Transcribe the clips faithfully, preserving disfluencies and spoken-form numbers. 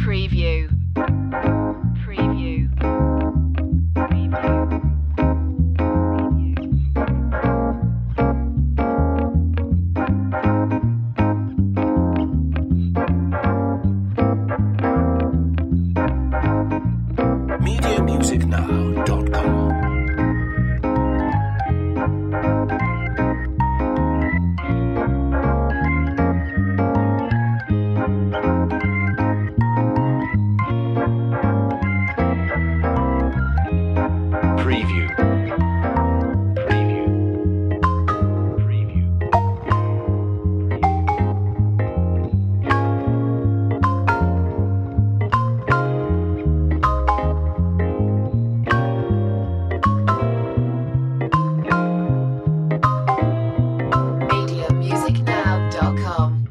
Preview. Preview. media music now dot com. Preview. Preview. Preview. media music now dot com.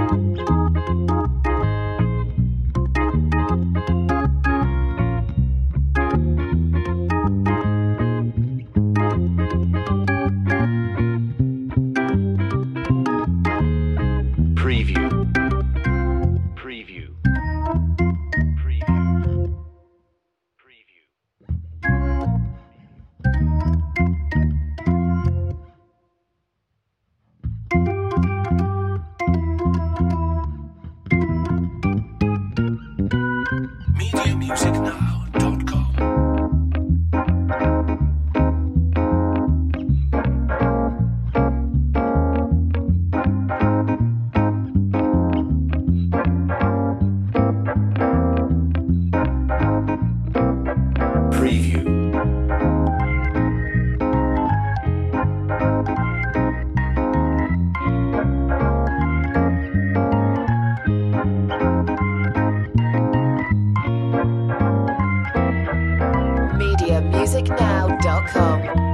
Preview. Preview. Preview. Preview. media music now dot com. Preview. media music now dot com.